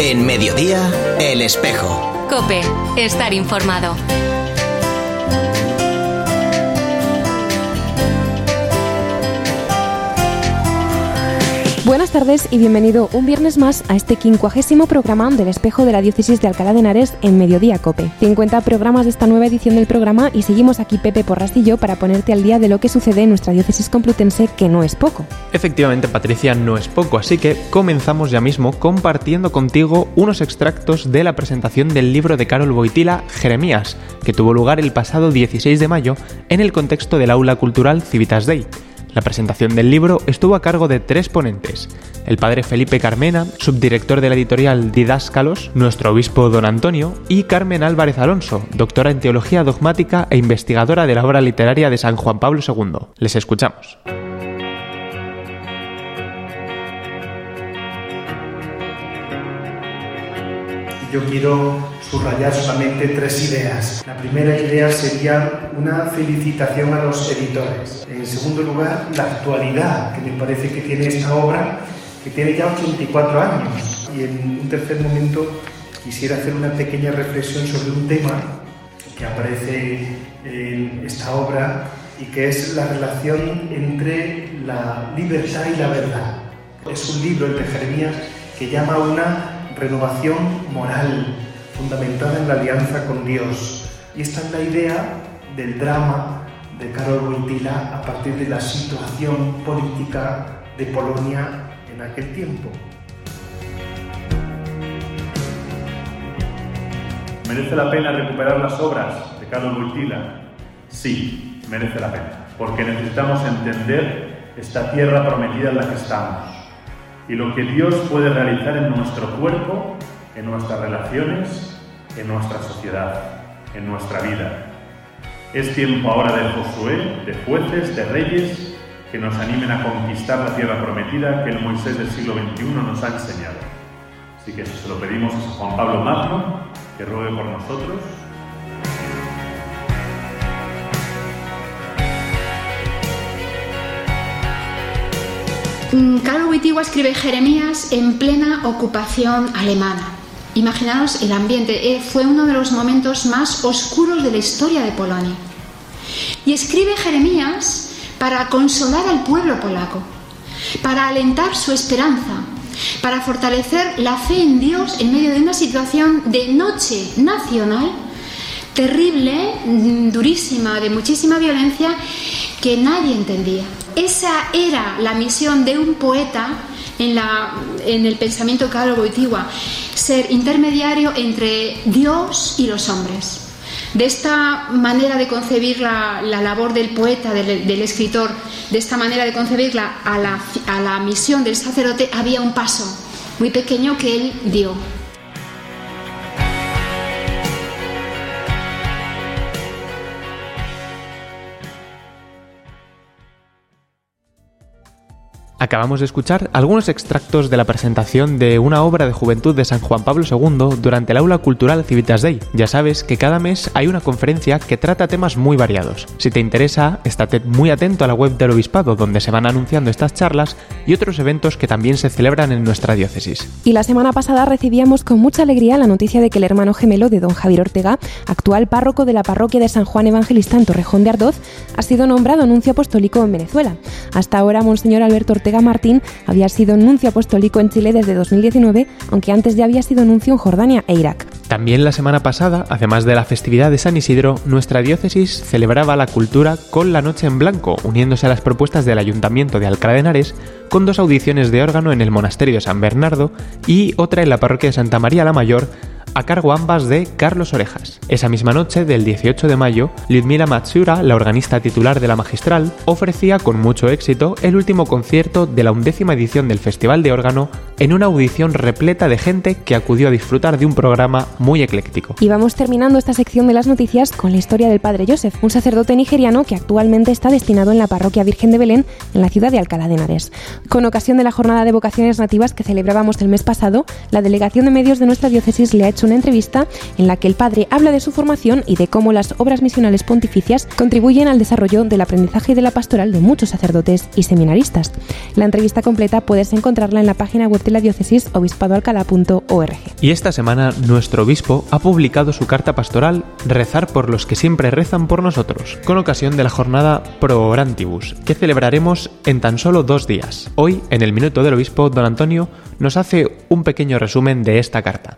En Mediodía, El Espejo. COPE. Estar informado. Buenas tardes y bienvenido un viernes más a este 50º programa del Espejo de la Diócesis de Alcalá de Henares en Mediodía COPE. 50 programas de esta nueva edición del programa y seguimos aquí Pepe Porras y yo para ponerte al día de lo que sucede en nuestra diócesis complutense, que no es poco. Efectivamente, Patricia, no es poco, así que comenzamos ya mismo compartiendo contigo unos extractos de la presentación del libro de Karol Wojtyła, Jeremías, que tuvo lugar el pasado 16 de mayo en el contexto del Aula Cultural Civitas Dei. La presentación del libro estuvo a cargo de 3 ponentes: el padre Felipe Carmena, subdirector de la editorial Didáscalos, nuestro obispo don Antonio, y Carmen Álvarez Alonso, doctora en teología dogmática e investigadora de la obra literaria de San Juan Pablo II. Les escuchamos. Yo quiero subrayar solamente 3 ideas. La primera idea sería una felicitación a los editores. En segundo lugar, la actualidad que me parece que tiene esta obra, que tiene ya 84 años. Y en un tercer momento quisiera hacer una pequeña reflexión sobre un tema que aparece en esta obra y que es la relación entre la libertad y la verdad. Es un libro, el de Jeremías, que llama a una renovación moral fundamentada en la alianza con Dios. Y esta es la idea del drama de Karol Wojtyła a partir de la situación política de Polonia en aquel tiempo. ¿Merece la pena recuperar las obras de Karol Wojtyła? Sí, merece la pena, porque necesitamos entender esta tierra prometida en la que estamos y lo que Dios puede realizar en nuestro cuerpo, en nuestras relaciones, en nuestra sociedad, en nuestra vida. Es tiempo ahora de Josué, de jueces, de reyes, que nos animen a conquistar la tierra prometida que el Moisés del siglo XXI nos ha enseñado. Así que eso se lo pedimos a San Juan Pablo Magno, que ruegue por nosotros. Karol Wojtyła escribe Jeremías en plena ocupación alemana. Imaginaos el ambiente, fue uno de los momentos más oscuros de la historia de Polonia. Y escribe Jeremías para consolar al pueblo polaco, para alentar su esperanza, para fortalecer la fe en Dios en medio de una situación de noche nacional terrible, durísima, de muchísima violencia que nadie entendía. Esa era la misión de un poeta en el pensamiento de Karol Wojtyła, ser intermediario entre Dios y los hombres. De esta manera de concebir la labor del poeta, del escritor, de esta manera de concebirla a la misión del sacerdote, había un paso muy pequeño que él dio. Acabamos de escuchar algunos extractos de la presentación de una obra de juventud de San Juan Pablo II durante el Aula Cultural Civitas Dei. Ya sabes que cada mes hay una conferencia que trata temas muy variados. Si te interesa, estate muy atento a la web del Obispado, donde se van anunciando estas charlas y otros eventos que también se celebran en nuestra diócesis. Y la semana pasada recibíamos con mucha alegría la noticia de que el hermano gemelo de don Javier Ortega, actual párroco de la parroquia de San Juan Evangelista en Torrejón de Ardoz, ha sido nombrado nuncio apostólico en Venezuela. Hasta ahora, Monseñor Alberto Ortega Martín había sido nuncio apostólico en Chile desde 2019, aunque antes ya había sido nuncio en Jordania e Irak. También la semana pasada, además de la festividad de San Isidro, nuestra diócesis celebraba la cultura con la Noche en Blanco, uniéndose a las propuestas del Ayuntamiento de Alcalá de Henares, con 2 audiciones de órgano en el Monasterio de San Bernardo y otra en la parroquia de Santa María la Mayor, a cargo ambas de Carlos Orejas. Esa misma noche, del 18 de mayo, Lyudmila Matsura, la organista titular de la Magistral, ofrecía con mucho éxito el último concierto de la 11ª edición del Festival de Órgano en una audición repleta de gente que acudió a disfrutar de un programa muy ecléctico. Y vamos terminando esta sección de las noticias con la historia del padre Joseph, un sacerdote nigeriano que actualmente está destinado en la parroquia Virgen de Belén, en la ciudad de Alcalá de Henares. Con ocasión de la jornada de vocaciones nativas que celebrábamos el mes pasado, la delegación de medios de nuestra diócesis le ha hecho hecho una entrevista en la que el padre habla de su formación y de cómo las obras misionales pontificias contribuyen al desarrollo del aprendizaje y de la pastoral de muchos sacerdotes y seminaristas. La entrevista completa puedes encontrarla en la página web de la diócesis obispadoalcalá.org. Y esta semana nuestro obispo ha publicado su carta pastoral Rezar por los que siempre rezan por nosotros, con ocasión de la jornada Pro Orantibus, que celebraremos en tan solo 2 días. Hoy, en el Minuto del Obispo, don Antonio nos hace un pequeño resumen de esta carta.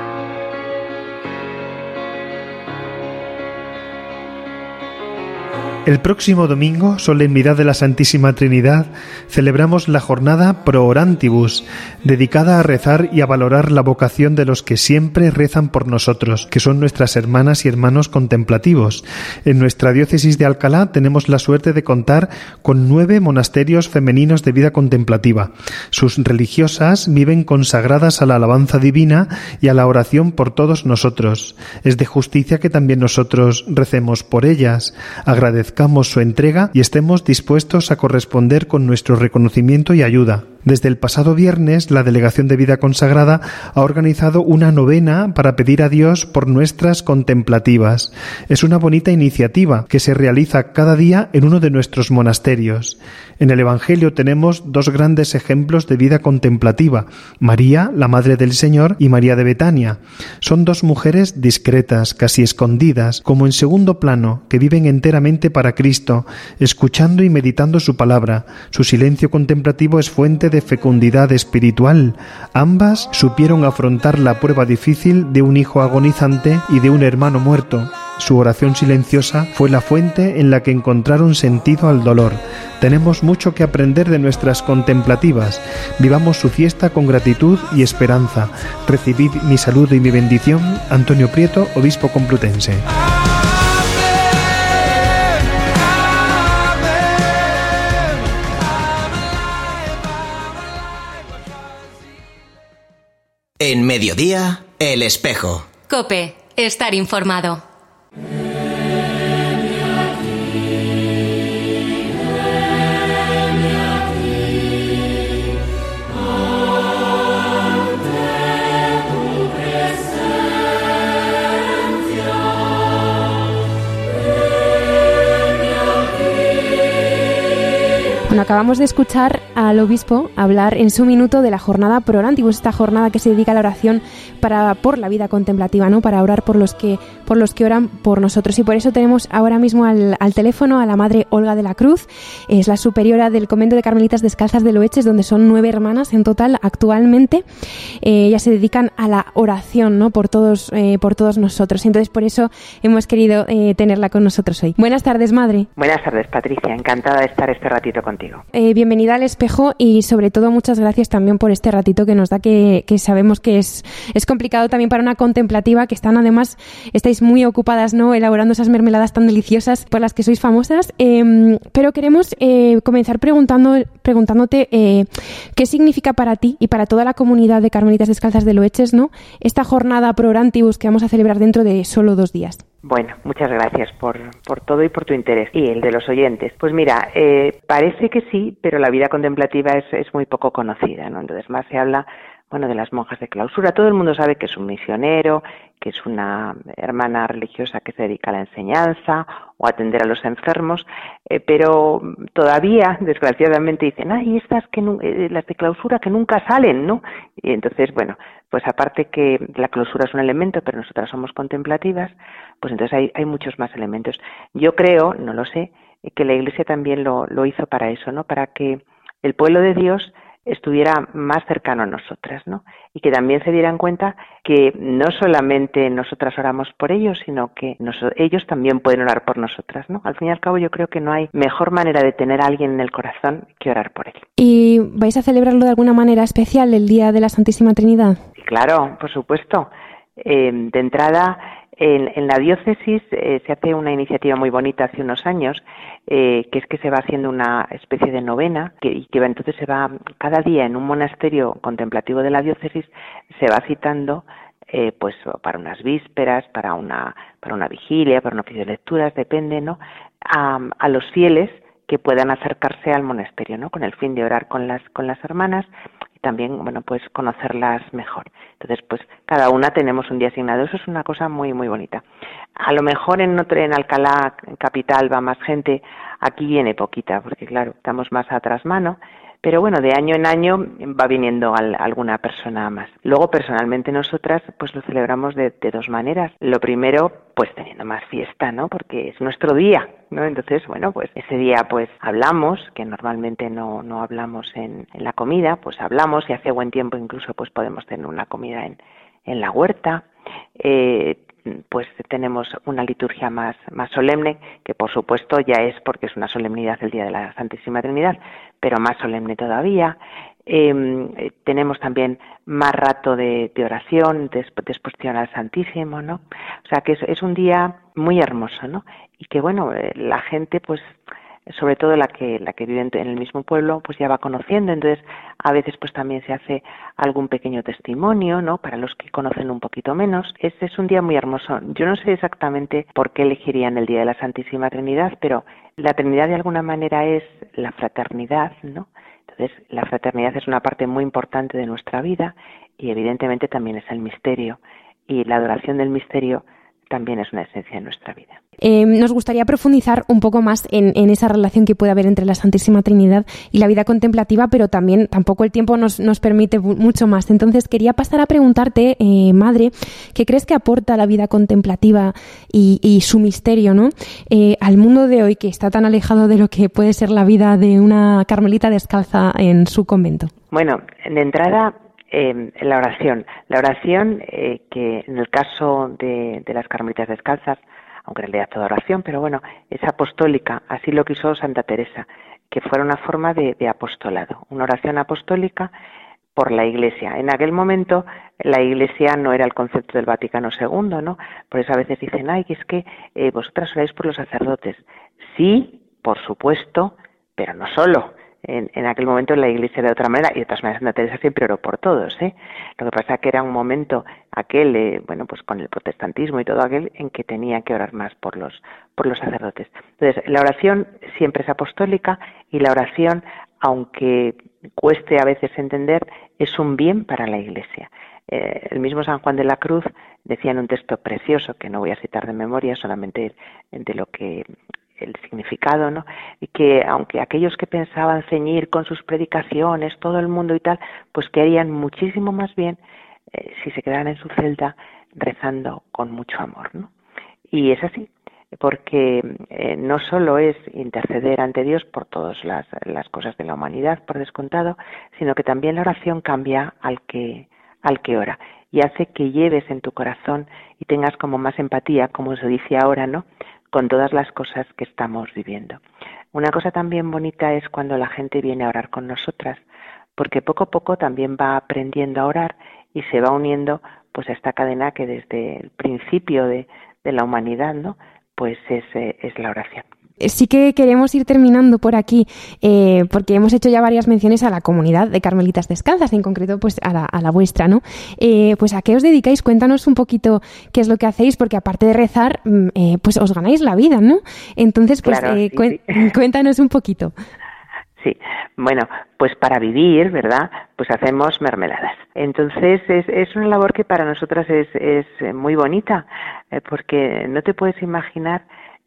El próximo domingo, solemnidad de la Santísima Trinidad, celebramos la jornada Pro Orantibus, dedicada a rezar y a valorar la vocación de los que siempre rezan por nosotros, que son nuestras hermanas y hermanos contemplativos. En nuestra diócesis de Alcalá tenemos la suerte de contar con 9 monasterios femeninos de vida contemplativa. Sus religiosas viven consagradas a la alabanza divina y a la oración por todos nosotros. Es de justicia que también nosotros recemos por ellas, agradezcamos su entrega y estemos dispuestos a corresponder con nuestro reconocimiento y ayuda. Desde el pasado viernes, la Delegación de Vida Consagrada ha organizado una novena para pedir a Dios por nuestras contemplativas. Es una bonita iniciativa que se realiza cada día en uno de nuestros monasterios. En el Evangelio tenemos 2 grandes ejemplos de vida contemplativa: María, la Madre del Señor, y María de Betania. Son 2 mujeres discretas, casi escondidas, como en segundo plano, que viven enteramente para Cristo, escuchando y meditando su palabra. Su silencio contemplativo es fuente de fecundidad espiritual. Ambas supieron afrontar la prueba difícil de un hijo agonizante y de un hermano muerto. Su oración silenciosa fue la fuente en la que encontraron sentido al dolor. Tenemos mucho que aprender de nuestras contemplativas. Vivamos su fiesta con gratitud y esperanza. Recibid mi saludo y mi bendición. Antonio Prieto, obispo complutense. En Mediodía, El Espejo. COPE. Estar informado. Bueno, acabamos de escuchar al obispo hablar en su minuto de la jornada Pro Orantibus, esta jornada que se dedica a la oración por la vida contemplativa, ¿no? Para orar por los que oran por nosotros. Y por eso tenemos ahora mismo al teléfono a la Madre Olga de la Cruz. Es la superiora del convento de Carmelitas Descalzas de Loeches, donde son 9 hermanas en total actualmente. Ellas se dedican a la oración, ¿no? Por todos nosotros. Entonces, por eso hemos querido tenerla con nosotros hoy. Buenas tardes, Madre. Buenas tardes, Patricia. Encantada de estar este ratito contigo. Bienvenida al Espejo y sobre todo muchas gracias también por este ratito que nos da, que sabemos que es complicado también para una contemplativa, que estáis muy ocupadas, ¿no? Elaborando esas mermeladas tan deliciosas por las que sois famosas, pero queremos comenzar preguntándote qué significa para ti y para toda la comunidad de Carmelitas Descalzas de Loeches, ¿no? Esta jornada Pro Orantibus que vamos a celebrar dentro de solo 2 días. Bueno, muchas gracias por todo y por tu interés y el de los oyentes. Pues mira, parece que sí, pero la vida contemplativa es muy poco conocida, ¿no? Entonces más se habla, bueno, de las monjas de clausura. Todo el mundo sabe que es un misionero, que es una hermana religiosa que se dedica a la enseñanza o a atender a los enfermos, pero todavía, desgraciadamente, dicen, ay, estas las de clausura que nunca salen, ¿no? Y entonces, bueno, pues aparte que la clausura es un elemento, pero nosotras somos contemplativas, pues entonces hay muchos más elementos. Yo creo, no lo sé, que la Iglesia también lo hizo para eso, ¿no? Para que el pueblo de Dios estuviera más cercano a nosotras, ¿no? Y que también se dieran cuenta que no solamente nosotras oramos por ellos, sino que ellos también pueden orar por nosotras, ¿no? Al fin y al cabo yo creo que no hay mejor manera de tener a alguien en el corazón que orar por él. ¿Y vais a celebrarlo de alguna manera especial el Día de la Santísima Trinidad? Sí, claro, por supuesto. De entrada, en la diócesis se hace una iniciativa muy bonita hace unos años, que es que se va haciendo una especie de novena, entonces se va cada día en un monasterio contemplativo de la diócesis, se va citando pues para unas vísperas, para una vigilia, para un oficio de lecturas, depende, ¿no? A los fieles que puedan acercarse al monasterio, ¿no? Con el fin de orar con las hermanas. también, bueno, pues conocerlas mejor. Entonces, pues cada una tenemos un día asignado. Eso es una cosa muy, muy bonita. A lo mejor en Alcalá, en capital, va más gente. Aquí viene poquita, porque claro, estamos más a trasmano. Pero bueno, de año en año va viniendo alguna persona más. Luego, personalmente, nosotras pues lo celebramos de dos maneras. Lo primero, pues teniendo más fiesta, ¿no? Porque es nuestro día, ¿no? Entonces, bueno, pues ese día pues hablamos, que normalmente no hablamos en la comida, pues hablamos, y hace buen tiempo incluso pues podemos tener una comida en la huerta. Pues tenemos una liturgia más solemne, que por supuesto ya es porque es una solemnidad el Día de la Santísima Trinidad, pero más solemne todavía. Tenemos también más rato de oración, de exposición al Santísimo, ¿no? O sea que es un día muy hermoso, ¿no? Y que bueno, la gente pues sobre todo la que vive en el mismo pueblo, pues ya va conociendo. Entonces a veces pues también se hace algún pequeño testimonio, ¿no? Para los que conocen un poquito menos. Es un día muy hermoso. Yo no sé exactamente por qué elegirían el Día de la Santísima Trinidad, pero la Trinidad de alguna manera es la fraternidad, ¿no? Entonces la fraternidad es una parte muy importante de nuestra vida, y evidentemente también es el misterio, y la adoración del misterio también es una esencia de nuestra vida. Nos gustaría profundizar un poco más en esa relación que puede haber entre la Santísima Trinidad y la vida contemplativa, pero tampoco el tiempo nos permite mucho más. Entonces quería pasar a preguntarte, Madre, ¿qué crees que aporta la vida contemplativa y su misterio, ¿no? Al mundo de hoy, que está tan alejado de lo que puede ser la vida de una carmelita descalza en su convento? Bueno, de entrada, la oración. La oración, que en el caso de las carmelitas descalzas, aunque en realidad toda oración, pero bueno, es apostólica, así lo quiso Santa Teresa, que fuera una forma de apostolado, una oración apostólica por la Iglesia. En aquel momento la Iglesia no era el concepto del Vaticano II, ¿no? Por eso a veces dicen, ay, es que vosotras oráis por los sacerdotes. Sí, por supuesto, pero no solo. En aquel momento la Iglesia era de otra manera, y de todas maneras Santa Teresa siempre oró por todos, ¿eh? Lo que pasa es que era un momento aquel, bueno, pues con el protestantismo y todo aquel, en que tenía que orar más por los sacerdotes. Entonces, la oración siempre es apostólica, y la oración, aunque cueste a veces entender, es un bien para la Iglesia. El mismo San Juan de la Cruz decía en un texto precioso, que no voy a citar de memoria, solamente de lo que el significado, ¿no? Y que aunque aquellos que pensaban ceñir con sus predicaciones todo el mundo y tal, pues que harían muchísimo más bien si se quedaran en su celda rezando con mucho amor, ¿no? Y es así, porque no solo es interceder ante Dios por todas las cosas de la humanidad, por descontado, sino que también la oración cambia al que ora, y hace que lleves en tu corazón y tengas como más empatía, como se dice ahora, ¿no?, con todas las cosas que estamos viviendo. Una cosa también bonita es cuando la gente viene a orar con nosotras, porque poco a poco también va aprendiendo a orar y se va uniendo pues a esta cadena que desde el principio de la humanidad, ¿no?, pues es la oración. Sí que queremos ir terminando por aquí, porque hemos hecho ya varias menciones a la comunidad de Carmelitas Descalzas, en concreto pues a la vuestra, ¿no? Pues ¿a qué os dedicáis? Cuéntanos un poquito qué es lo que hacéis, porque aparte de rezar, pues os ganáis la vida, ¿no? Entonces, pues claro, sí. Cuéntanos un poquito. Sí, bueno, pues para vivir, ¿verdad?, pues hacemos mermeladas. Entonces es una labor que para nosotras es muy bonita, porque no te puedes imaginar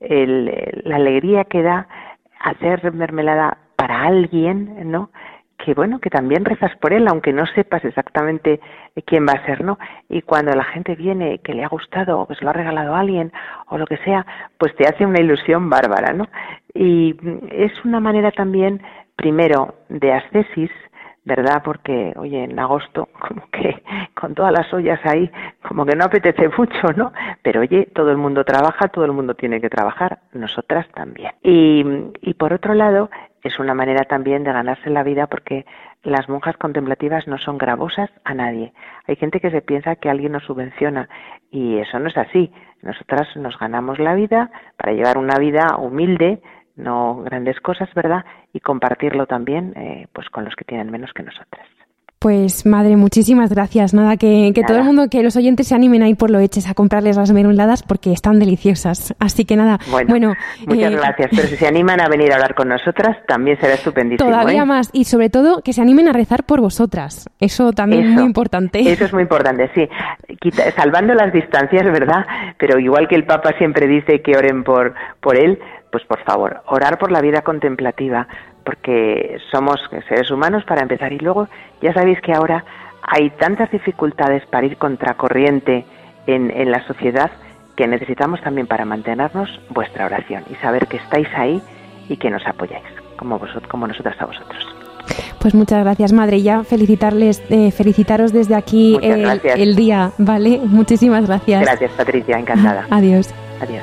la alegría que da hacer mermelada para alguien, ¿no?, que bueno, que también rezas por él, aunque no sepas exactamente quién va a ser, ¿no? Y cuando la gente viene, que le ha gustado, o que se lo ha regalado a alguien, o lo que sea, pues te hace una ilusión bárbara, ¿no? Y es una manera también, primero, de ascesis, ¿verdad? Porque, oye, en agosto, como que con todas las ollas ahí, como que no apetece mucho, ¿no? Pero oye, todo el mundo trabaja, todo el mundo tiene que trabajar, nosotras también. Y por otro lado, es una manera también de ganarse la vida, porque las monjas contemplativas no son gravosas a nadie. Hay gente que se piensa que alguien nos subvenciona, y eso no es así. Nosotras nos ganamos la vida para llevar una vida humilde, no grandes cosas, ¿verdad?, y compartirlo también pues con los que tienen menos que nosotras. Pues madre, muchísimas gracias. Nada, que todo el mundo, que los oyentes se animen a ir por Loeches a comprarles las mermeladas porque están deliciosas. Así que nada, bueno muchas gracias. Pero si se animan a venir a hablar con nosotras, también será estupendísimo. Todavía más, y sobre todo que se animen a rezar por vosotras. Eso también es muy importante. Eso es muy importante, sí. Salvando las distancias, ¿verdad? Pero igual que el Papa siempre dice que oren por él, pues por favor, orar por la vida contemplativa, porque somos seres humanos para empezar, y luego ya sabéis que ahora hay tantas dificultades para ir contracorriente en la sociedad, que necesitamos también para mantenernos vuestra oración y saber que estáis ahí y que nos apoyáis, como nosotras a vosotros. Pues muchas gracias, madre. Ya felicitaros desde aquí el día, ¿vale? Muchísimas gracias. Gracias, Patricia, encantada. Adiós. Adiós.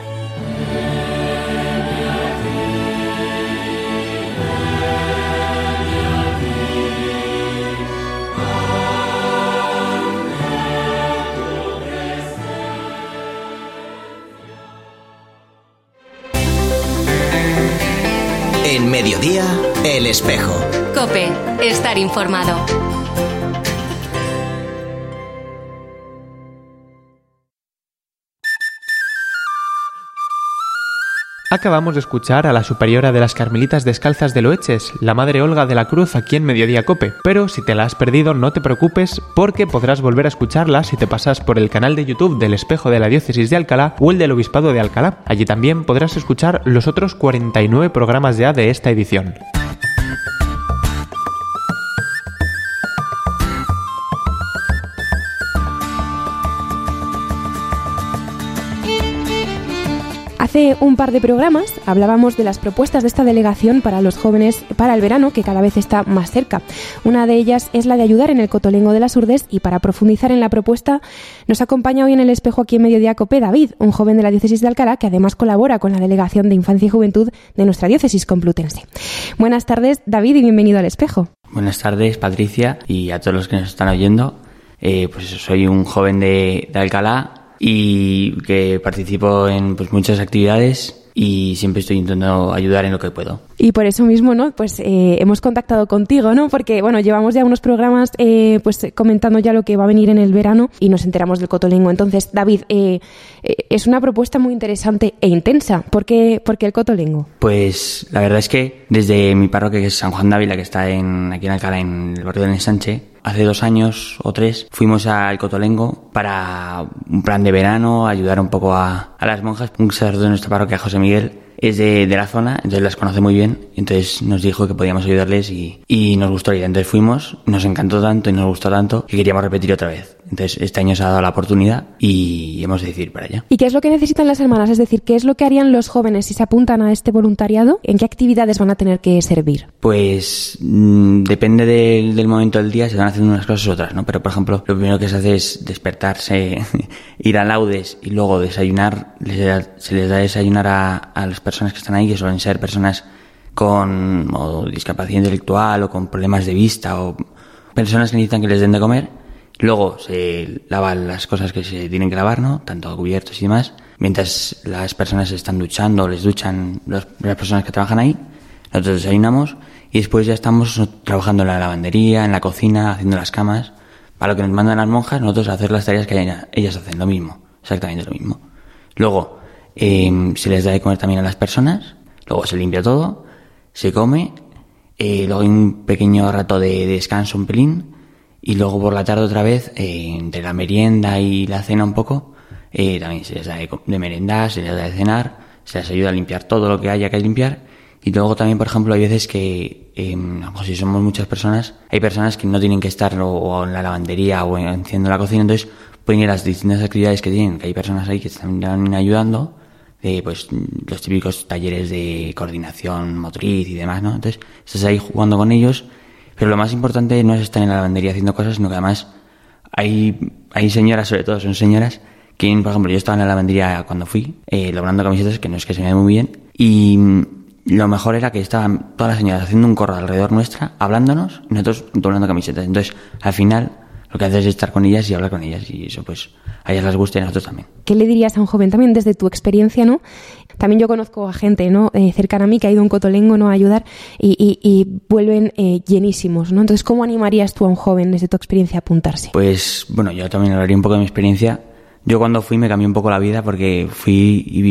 En Mediodía, El Espejo. COPE, estar informado. Acabamos de escuchar a la superiora de las Carmelitas Descalzas de Loeches, la Madre Olga de la Cruz, aquí en Mediodía COPE. Pero si te la has perdido, no te preocupes, porque podrás volver a escucharla si te pasas por el canal de YouTube del Espejo de la Diócesis de Alcalá o el del Obispado de Alcalá. Allí también podrás escuchar los otros 49 programas ya de esta edición. Hace un par de programas hablábamos de las propuestas de esta delegación para los jóvenes para el verano, que cada vez está más cerca. Una de ellas es la de ayudar en el Cotolengo de las Urdes, y para profundizar en la propuesta nos acompaña hoy en El Espejo, aquí en Mediodía COPE, David, un joven de la Diócesis de Alcalá que además colabora con la Delegación de Infancia y Juventud de nuestra Diócesis Complutense. Buenas tardes, David, y bienvenido al Espejo. Buenas tardes, Patricia, y a todos los que nos están oyendo. Pues soy un joven de Alcalá y que participo en muchas actividades y siempre estoy intentando ayudar en lo que puedo. Y por eso mismo, ¿no? Pues hemos contactado contigo, ¿no? Porque, bueno, llevamos ya unos programas comentando ya lo que va a venir en el verano y nos enteramos del Cotolengo. Entonces, David, es una propuesta muy interesante e intensa. ¿Por qué el Cotolengo? Pues la verdad es que desde mi parroquia, que es San Juan de Ávila, que está aquí en Alcalá, en el barrio del Ensanche, hace 2 años o 3 fuimos al Cotolengo para un plan de verano, ayudar un poco a las monjas. Un sacerdote de nuestra parroquia, José Miguel, es de la zona, entonces las conoce muy bien, entonces nos dijo que podíamos ayudarles y nos gustó la idea. Entonces fuimos, nos encantó tanto y nos gustó tanto que queríamos repetir otra vez. Entonces este año se ha dado la oportunidad y hemos decidido ir para allá. ¿Y qué es lo que necesitan las hermanas? Es decir, ¿qué es lo que harían los jóvenes si se apuntan a este voluntariado? ¿En qué actividades van a tener que servir? Pues depende del momento del día, se van haciendo unas cosas u otras, ¿no? Pero por ejemplo, lo primero que se hace es despertarse, ir a laudes y luego desayunar. Se les da desayunar a las personas que están ahí, que suelen ser personas con discapacidad intelectual o con problemas de vista o personas que necesitan que les den de comer. Luego se lavan las cosas que se tienen que lavar, ¿no? Tanto cubiertos y demás. Mientras las personas se están duchando, les duchan las personas que trabajan ahí, nosotros desayunamos y después ya estamos trabajando en la lavandería, en la cocina, haciendo las camas. Para lo que nos mandan las monjas, nosotros hacer las tareas que ellas hacen, lo mismo, exactamente lo mismo. Luego se les da de comer también a las personas, luego se limpia todo, se come, luego hay un pequeño rato de descanso, un pelín, y luego por la tarde otra vez, entre la merienda y la cena un poco, también se les da de merendar, se les da de cenar, se les ayuda a limpiar todo lo que haya que limpiar. Y luego también, por ejemplo, hay veces que, si somos muchas personas, hay personas que no tienen que estar o en la lavandería o haciendo la cocina, entonces pueden ir a las distintas actividades que tienen, que hay personas ahí que están ayudando, pues los típicos talleres de coordinación motriz y demás, ¿no? Entonces estás ahí jugando con ellos, pero lo más importante no es estar en la lavandería haciendo cosas, sino que además hay señoras, sobre todo son señoras, que, por ejemplo, yo estaba en la lavandería cuando fui, doblando camisetas, que no es que se me ve muy bien, y lo mejor era que estaban todas las señoras haciendo un corro alrededor nuestra, hablándonos, y nosotros doblando camisetas. Entonces, al final, lo que haces es estar con ellas y hablar con ellas, y eso pues a ellas les gusta y a nosotros también. ¿Qué le dirías a un joven también desde tu experiencia, ¿no? También yo conozco a gente, ¿no?, cercana a mí que ha ido a un cotolengo, ¿no?, a ayudar y vuelven llenísimos, ¿no? Entonces, ¿cómo animarías tú a un joven desde tu experiencia a apuntarse? Pues bueno, yo también hablaría un poco de mi experiencia. Yo cuando fui me cambió un poco la vida porque fui y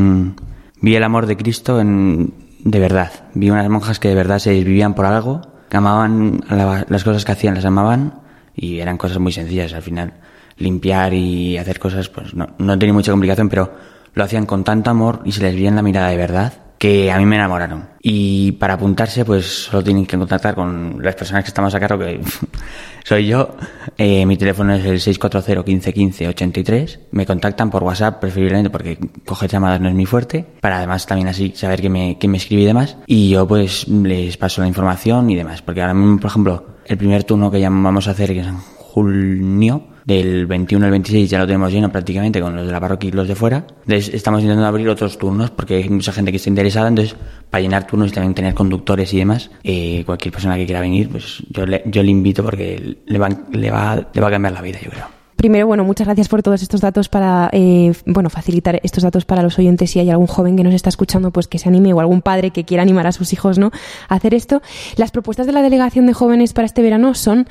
vi el amor de Cristo de verdad. Vi unas monjas que de verdad se desvivían por algo, que amaban las cosas que hacían, las amaban, y eran cosas muy sencillas al final. Limpiar y hacer cosas, pues no tenía mucha complicación, pero lo hacían con tanto amor y se les veía en la mirada de verdad que a mí me enamoraron. Y para apuntarse, pues solo tienen que contactar con las personas que estamos a cargo, que soy yo. Mi teléfono es el 640 15 15 83. Me contactan por WhatsApp preferiblemente porque coger llamadas no es muy fuerte, para además también así saber quién me escribe y demás. Y yo pues les paso la información y demás, porque ahora mismo, por ejemplo, el primer turno que ya vamos a hacer, que es en junio, del 21 al 26 ya lo tenemos lleno prácticamente con los de la parroquia y los de fuera. Entonces estamos intentando abrir otros turnos porque hay mucha gente que está interesada. Entonces, para llenar turnos y también tener conductores y demás, cualquier persona que quiera venir, pues yo le invito porque le va a cambiar la vida, yo creo. Primero, bueno, muchas gracias por todos estos datos para, facilitar estos datos para los oyentes. Si hay algún joven que nos está escuchando, pues que se anime, o algún padre que quiera animar a sus hijos, ¿no?, a hacer esto. Las propuestas de la Delegación de Jóvenes para este verano son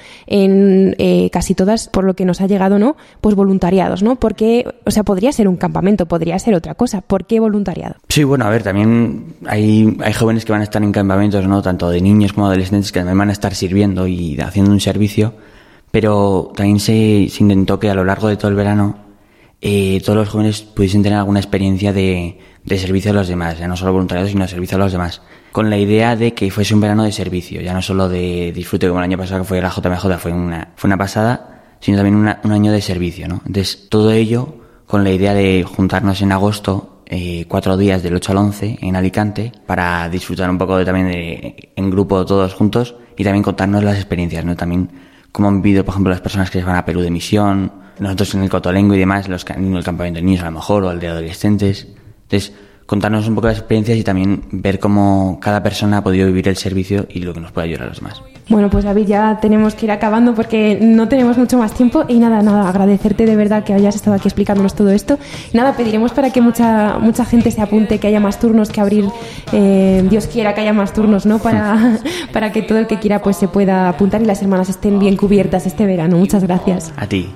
casi todas, por lo que nos ha llegado, ¿no?, pues voluntariados, ¿no? Porque, o sea, podría ser un campamento, podría ser otra cosa. ¿Por qué voluntariado? Sí, bueno, a ver, también hay jóvenes que van a estar en campamentos, ¿no?, tanto de niños como adolescentes, que también van a estar sirviendo y haciendo un servicio. Pero también se intentó que a lo largo de todo el verano todos los jóvenes pudiesen tener alguna experiencia de servicio a los demás, ya no solo voluntariado, sino de servicio a los demás, con la idea de que fuese un verano de servicio, ya no solo de disfrute como el año pasado que fue la JMJ, fue una pasada, sino también un año de servicio, ¿no? Entonces todo ello con la idea de juntarnos en agosto 4 días del 8 al 11 en Alicante para disfrutar un poco en grupo todos juntos y también contarnos las experiencias, ¿no? También como han vivido, por ejemplo, las personas que se van a Perú de misión, nosotros en el Cotolengo y demás, los que han ido al campamento de niños a lo mejor, o al de adolescentes. Entonces, contarnos un poco las experiencias y también ver cómo cada persona ha podido vivir el servicio y lo que nos puede ayudar a los demás. Bueno, pues David, ya tenemos que ir acabando porque no tenemos mucho más tiempo y nada, agradecerte de verdad que hayas estado aquí explicándonos todo esto. Nada, pediremos para que mucha gente se apunte, que haya más turnos que abrir, Dios quiera que haya más turnos, ¿no? Para que todo el que quiera pues se pueda apuntar y las hermanas estén bien cubiertas este verano. Muchas gracias. A ti.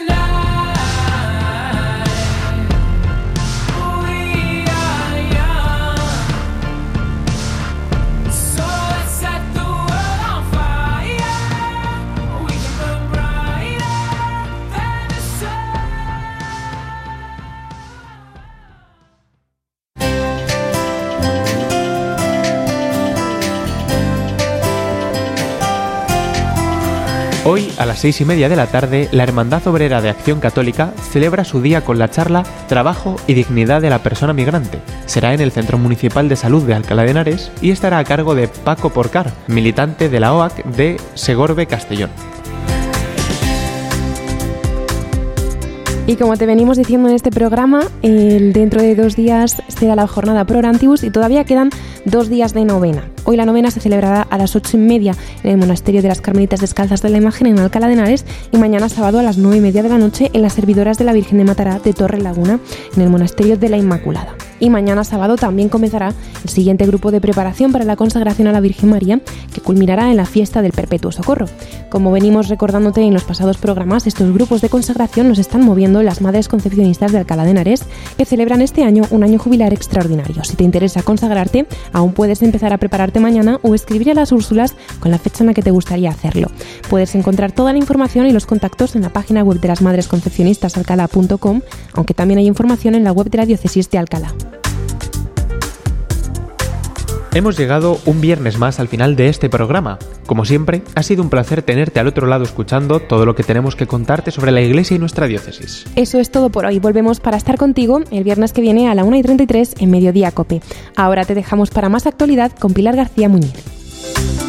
Hoy, a las 6:30 de la tarde, la Hermandad Obrera de Acción Católica celebra su día con la charla Trabajo y Dignidad de la Persona Migrante. Será en el Centro Municipal de Salud de Alcalá de Henares y estará a cargo de Paco Porcar, militante de la OAC de Segorbe, Castellón. Y como te venimos diciendo en este programa, dentro de 2 días será la jornada Pro Orantibus y todavía quedan 2 días de novena. Hoy la novena se celebrará a las 8:30 en el Monasterio de las Carmelitas Descalzas de la Imagen en Alcalá de Henares y mañana sábado a las 9:30 de la noche en las Servidoras de la Virgen de Matará de Torre Laguna en el Monasterio de la Inmaculada. Y mañana sábado también comenzará el siguiente grupo de preparación para la consagración a la Virgen María, que culminará en la fiesta del Perpetuo Socorro. Como venimos recordándote en los pasados programas, estos grupos de consagración nos están moviendo las Madres Concepcionistas de Alcalá de Henares, que celebran este año un año jubilar extraordinario. Si te interesa consagrarte, aún puedes empezar a prepararte mañana o escribir a las Úrsulas con la fecha en la que te gustaría hacerlo. Puedes encontrar toda la información y los contactos en la página web de las Madres Concepcionistas alcalá.com, aunque también hay información en la web de la Diócesis de Alcalá. Hemos llegado un viernes más al final de este programa. Como siempre, ha sido un placer tenerte al otro lado escuchando todo lo que tenemos que contarte sobre la Iglesia y nuestra diócesis. Eso es todo por hoy. Volvemos para estar contigo el viernes que viene a la 1:33 en Mediodía Cope. Ahora te dejamos para más actualidad con Pilar García Muñiz.